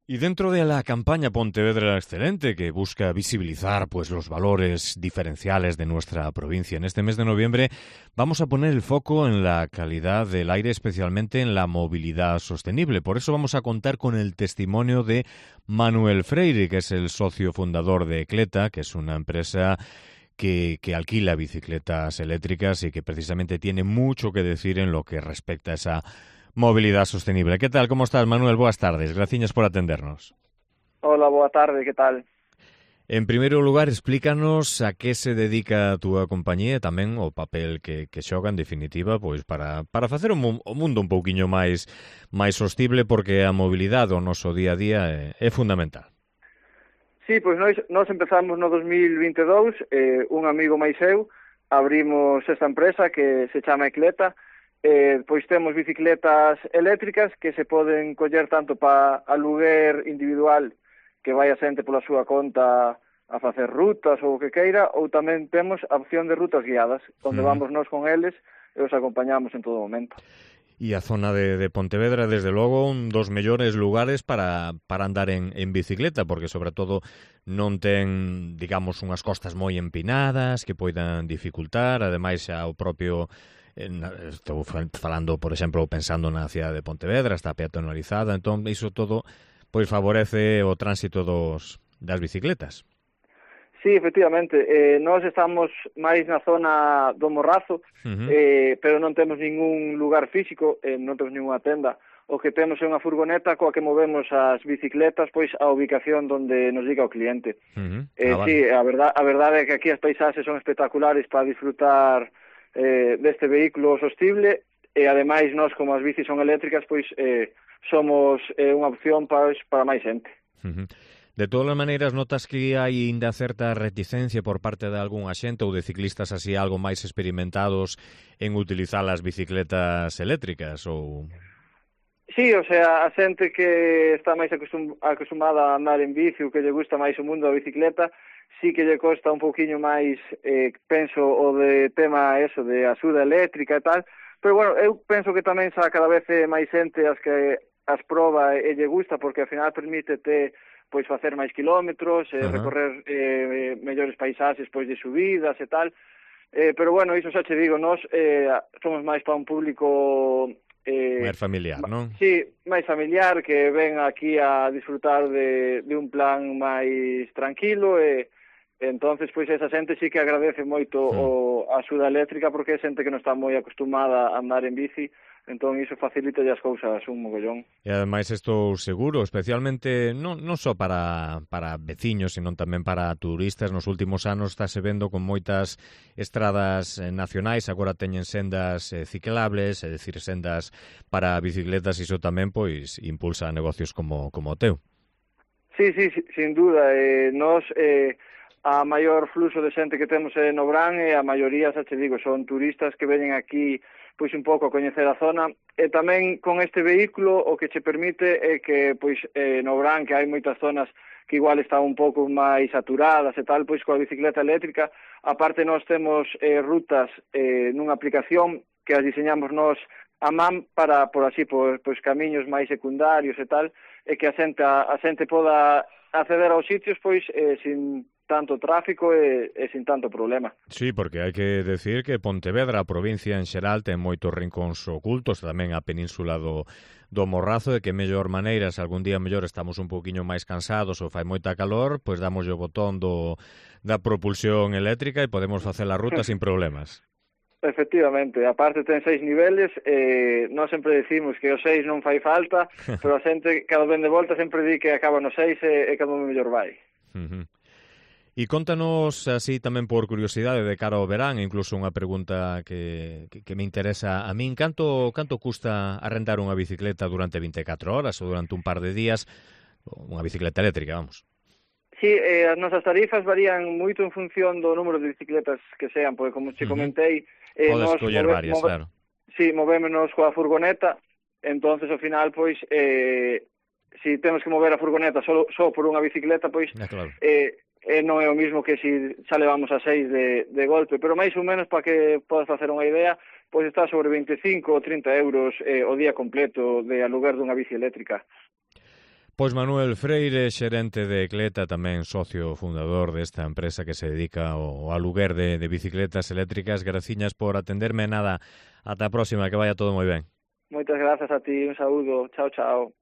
Y dentro de la campaña Pontevedra Excelente, que busca visibilizar pues los valores diferenciales de nuestra provincia, en este mes de noviembre vamos a poner el foco en la calidad del aire, especialmente en la movilidad sostenible. Por eso vamos a contar con el testimonio de Manuel Freire, que es el socio fundador de Ecleta, que es una empresa que alquila bicicletas eléctricas y que precisamente tiene mucho que decir en lo que respecta a esa movilidad sostenible. ¿Qué tal? ¿Cómo estás, Manuel? Buenas tardes. Gracias por atendernos. Hola, boa tarde, que tal? En primeiro lugar, explícanos a que se dedica a túa compañía e tamén o papel que xoga, en definitiva, pois para facer o mundo un pouquiño máis sostible, porque a mobilidade do noso día a día é fundamental. Sí, pois nós empezamos no 2022, un amigo máis eu, abrimos esta empresa que se chama Ecleta. Pois temos bicicletas eléctricas que se poden coller tanto para aluguer individual, que vai a xente pola súa conta a facer rutas ou o que queira, ou tamén temos a opción de rutas guiadas, onde vamos nós con eles e os acompañamos en todo momento. E a zona de Pontevedra, desde logo, un dos mellores lugares para andar en bicicleta, porque sobre todo non ten, digamos, unhas costas moi empinadas que poidan dificultar, ademais xa o propio... Estou falando, por exemplo, pensando na cidade de Pontevedra, está peatonalizada, entón iso todo pois favorece o tránsito das bicicletas. Sí, efectivamente, nós estamos máis na zona do Morrazo, pero non temos ningún lugar físico, non temos ninguna tenda. O que temos é unha furgoneta coa que movemos as bicicletas pois a ubicación donde nos diga o cliente. Vale. Sí, a verdade é que aquí as paisaxes son espectaculares para disfrutar deste vehículo sostible, e ademais nós, como as bicis son eléctricas, pois somos unha opción para máis xente. De todas as maneiras, notas que hai ainda certa reticencia por parte de algunha xente ou de ciclistas así algo máis experimentados en utilizar as bicicletas eléctricas ou... Sí, o sea, a xente que está máis acostumada a andar en bici ou que lle gusta máis o mundo da bicicleta, sí que lle costa un pouquiño máis, penso, o de tema eso, de axuda eléctrica e tal, pero bueno, eu penso que tamén xa cada vez máis xente as que as proba e lle gusta, porque ao final permítete pois facer máis kilómetros, recorrer mellores paisaxes pois de subidas e tal, pero bueno, iso xa che digo, nós somos máis para un público... máis familiar, non? Sí, máis familiar, que ven aquí a disfrutar de un plan máis tranquilo e entonces pois esa xente sí que agradece moito a axuda eléctrica, porque é xente que non está moi acostumada a andar en bici, entón iso facilita as cousas un mogollón. E ademais estou seguro, especialmente non só para veciños, sino tamén para turistas. Nos últimos anos estáse vendo con moitas estradas nacionais, agora teñen sendas ciclables, é dicir, sendas para bicicletas, e iso tamén pois impulsa negocios como o teu. Sí, sin duda, nós... a maior fluxo de xente que temos no Brán, e a maioría, xa che digo, son turistas que veñen aquí pois un pouco a coñecer a zona, e tamén con este vehículo o que che permite é que pois no Brán, que hai moitas zonas que igual están un pouco máis saturadas e tal, pois coa bicicleta eléctrica, aparte nós temos rutas nunha aplicación que as diseñamos nós a man para, por así, pois camiños máis secundarios e tal, e que a xente poda acceder aos sitios pois sin tanto tráfico e sin tanto problema. Sí, porque hai que decir que Pontevedra, a provincia en xeral, ten moitos rincóns ocultos, tamén a península do Morrazo, de que mellor maneira, se algún día mellor estamos un poquinho máis cansados ou fai moita calor, pois damos o botón da propulsión eléctrica e podemos facer a ruta sin problemas. Efectivamente, aparte ten 6 niveles, nós sempre decimos que o 6 non fai falta, pero a xente cada vez de volta sempre di que acaba no 6 e cada un mellor vai. E contanos, así tamén por curiosidade, de cara ao verán, incluso unha pregunta que me interesa a min, canto custa arrendar unha bicicleta durante 24 horas ou durante un par de días, unha bicicleta eléctrica, vamos? Sí, as nosas tarifas varían moito en función do número de bicicletas que sean, porque como te comentei... Podes coller varias, claro. Sí, movémonos coa furgoneta, entonces ao final, pois, si temos que mover a furgoneta só por unha bicicleta, pois... Claro. Non é o mismo que si xa levamos a 6 de golpe, pero máis ou menos para que podas facer unha idea, pois está sobre 25 ou 30 euros o día completo de aluguer dunha bici eléctrica. Pois Manuel Freire, xerente de Cleta, tamén socio fundador desta empresa que se dedica ao aluguer de bicicletas eléctricas. Graciñas por atenderme. Nada, ata a próxima, que vaya todo moi ben. Moitas grazas a ti, un saúdo. Chao, chao.